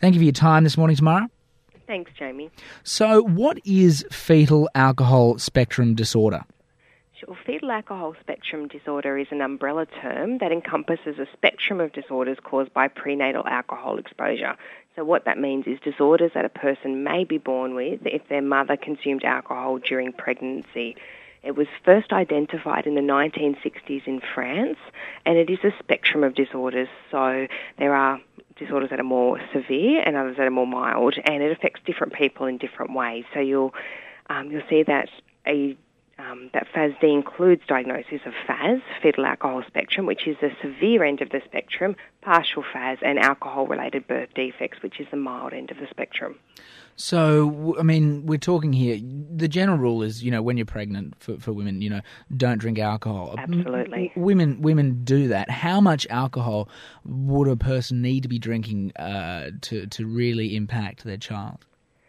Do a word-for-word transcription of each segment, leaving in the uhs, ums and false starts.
Thank you for your time this morning, Tamara. Thanks, Jamie. So what is fetal alcohol spectrum disorder? Sure. Fetal alcohol spectrum disorder is an umbrella term that encompasses a spectrum of disorders caused by prenatal alcohol exposure. So what that means is disorders that a person may be born with if their mother consumed alcohol during pregnancy. It was first identified in the nineteen sixties in France, and it is a spectrum of disorders. So there are disorders that are more severe and others that are more mild, and it affects different people in different ways. So you'll um, you'll see that a um, that F A S D includes diagnosis of F A S, fetal alcohol spectrum, which is the severe end of the spectrum, partial F A S, and alcohol-related birth defects, which is the mild end of the spectrum. So, I mean, we're talking here, the general rule is, you know, when you're pregnant for, for women, you know, don't drink alcohol. Absolutely. M- women women do that. How much alcohol would a person need to be drinking uh, to, to really impact their child?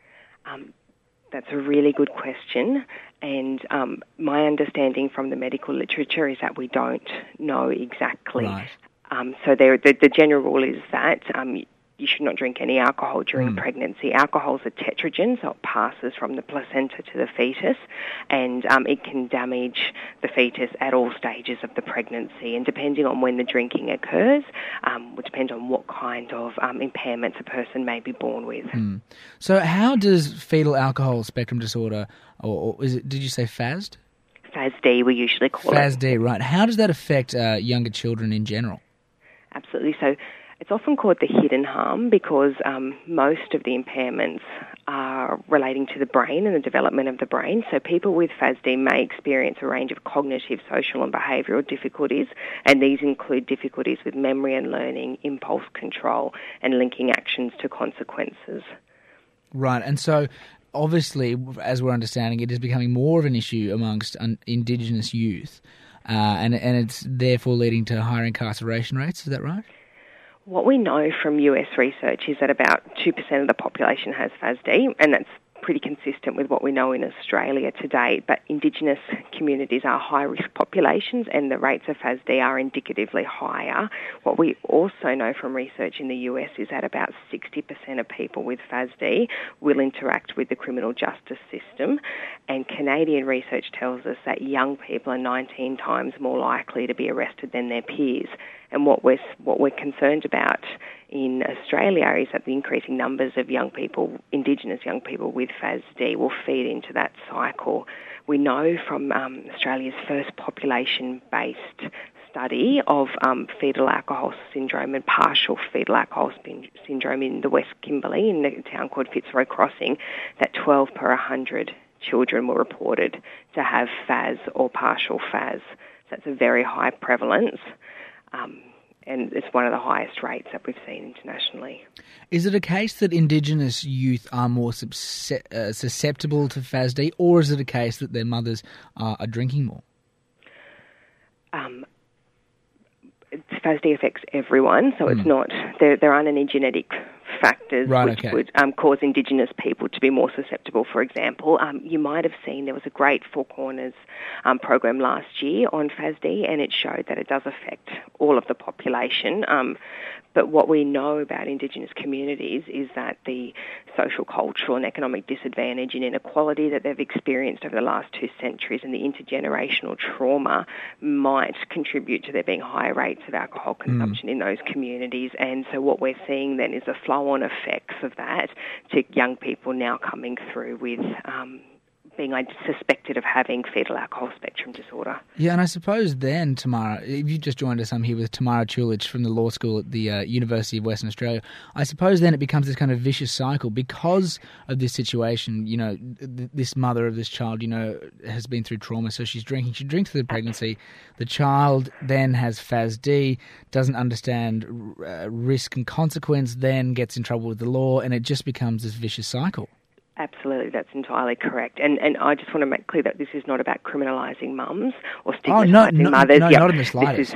Um, that's a really good question. And um, my understanding from the medical literature is that we don't know exactly. Right. Um, so there, the, the general rule is that um, you should not drink any alcohol during mm. pregnancy. Alcohol is a tetragen, so it passes from the placenta to the fetus, and um, it can damage the fetus at all stages of the pregnancy. And depending on when the drinking occurs, um, will depend on what kind of um, impairments a person may be born with. Mm. So how does fetal alcohol spectrum disorder, or, or is it? Did you say F A S D? F A S D, we usually call F A S D, it. F A S D, right. How does that affect uh, younger children in general? Absolutely. So it's often called the hidden harm because um, most of the impairments are relating to the brain and the development of the brain. So people with F A S D may experience a range of cognitive, social and behavioural difficulties, and these include difficulties with memory and learning, impulse control and linking actions to consequences. Right, and so obviously, as we're understanding, it is becoming more of an issue amongst un- Indigenous youth, uh, and, and it's therefore leading to higher incarceration rates, is that right? What we know from U S research is that about two percent of the population has F A S D, and that's pretty consistent with what we know in Australia to date. But Indigenous communities are high-risk populations, and the rates of F A S D are indicatively higher. What we also know from research in the U S is that about sixty percent of people with F A S D will interact with the criminal justice system, and Canadian research tells us that young people are nineteen times more likely to be arrested than their peers. And what we're, what we're concerned about in Australia is that the increasing numbers of young people, Indigenous young people with F A S D, will feed into that cycle. We know from um, Australia's first population-based study of um, fetal alcohol syndrome and partial fetal alcohol syndrome in the West Kimberley, in a town called Fitzroy Crossing, that twelve per one hundred children were reported to have F A S or partial F A S. So that's a very high prevalence. Um, and it's one of the highest rates that we've seen internationally. Is it a case that Indigenous youth are more subse- uh, susceptible to F A S D, or is it a case that their mothers are, are drinking more? Um, F A S D affects everyone, so mm. it's not, there, there aren't any genetic factors right, which okay. would um, cause Indigenous people to be more susceptible. For example, um, you might have seen there was a great Four Corners um, program last year on F A S D, and it showed that it does affect all of the population. Um, but what we know about Indigenous communities is that the social, cultural and economic disadvantage and inequality that they've experienced over the last two centuries and the intergenerational trauma might contribute to there being higher rates of alcohol consumption mm. in those communities. And so what we're seeing then is the flow-on effects of that to young people now coming through with um, being suspected of having fetal alcohol spectrum disorder. Yeah, and I suppose then, Tamara, if you just joined us, I'm here with Tamara Chulich from the law school at the uh, University of Western Australia. I suppose then it becomes this kind of vicious cycle because of this situation. You know, th- this mother of this child, you know, has been through trauma, so she's drinking. She drinks through the pregnancy. The child then has F A S D, doesn't understand uh, risk and consequence, then gets in trouble with the law, and it just becomes this vicious cycle. Absolutely, that's entirely correct. And and I just want to make clear that this is not about criminalising mums or stigmatising oh, no, no, mothers. No, yep. not in the slightest. This is,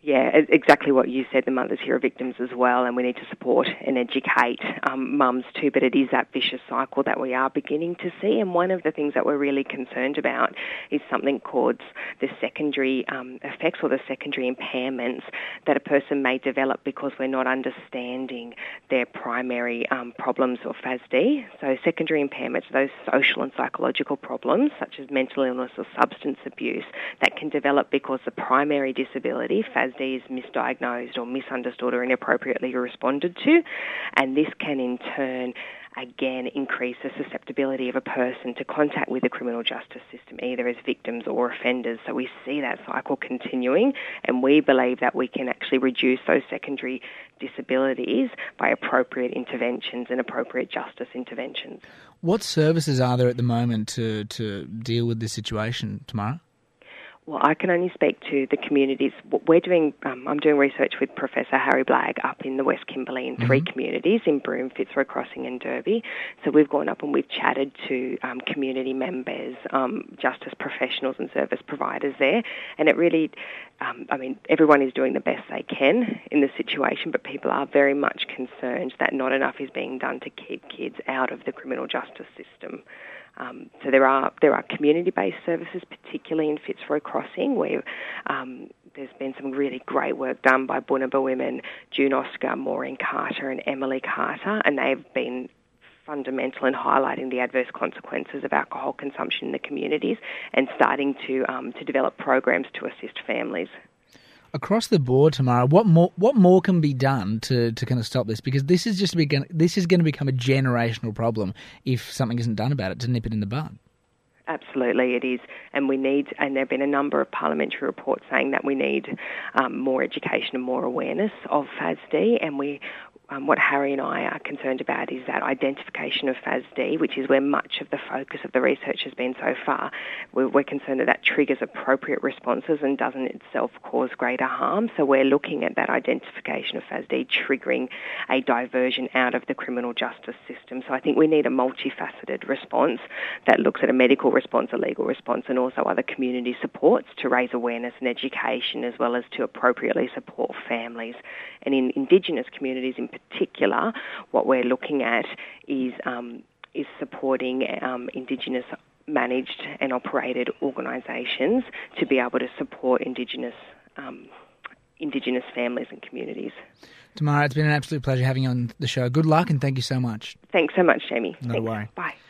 Yeah, exactly what you said. The mothers here are victims as well, and we need to support and educate um, mums too. But it is that vicious cycle that we are beginning to see. And one of the things that we're really concerned about is something called the secondary um, effects or the secondary impairments that a person may develop because we're not understanding their primary um, problems or F A S D. So secondary impairments, those social and psychological problems such as mental illness or substance abuse that can develop because the primary disability, F A S D, is misdiagnosed or misunderstood or inappropriately responded to, and this can in turn again increase the susceptibility of a person to contact with the criminal justice system, either as victims or offenders. So we see that cycle continuing, and we believe that we can actually reduce those secondary disabilities by appropriate interventions and appropriate justice interventions. What services are there at the moment to, to deal with this situation, Tamara? Well, I can only speak to the communities. We're doing, um, I'm doing research with Professor Harry Blagg up in the West Kimberley in mm-hmm. three communities, in Broome, Fitzroy Crossing and Derby. So we've gone up and we've chatted to um, community members, um, justice professionals and service providers there. And it really, um, I mean, everyone is doing the best they can in the situation, but people are very much concerned that not enough is being done to keep kids out of the criminal justice system. Um, so there are there are community-based services, particularly in Fitzroy Crossing, where um, there's been some really great work done by Bunuba women, June Oscar, Maureen Carter and Emily Carter, and they've been fundamental in highlighting the adverse consequences of alcohol consumption in the communities and starting to um, to develop programs to assist families. Across the board, Tamara, what more what more can be done to, to kind of stop this? Because this is just begin, this is going to become a generational problem if something isn't done about it to nip it in the bud. Absolutely, it is, and we need. And there have been a number of parliamentary reports saying that we need um, more education and more awareness of F A S D, and we. Um, what Harry and I are concerned about is that identification of F A S D, which is where much of the focus of the research has been so far. We're, we're concerned that that triggers appropriate responses and doesn't itself cause greater harm. So we're looking at that identification of F A S D triggering a diversion out of the criminal justice system. So I think we need a multifaceted response that looks at a medical response, a legal response, and also other community supports to raise awareness and education, as well as to appropriately support families. And in Indigenous communities in particular, what we're looking at is um, is supporting um, Indigenous managed and operated organisations to be able to support Indigenous um, Indigenous families and communities. Tamara, it's been an absolute pleasure having you on the show. Good luck and thank you so much. Thanks so much, Jamie. Not Thanks. a worry. Bye.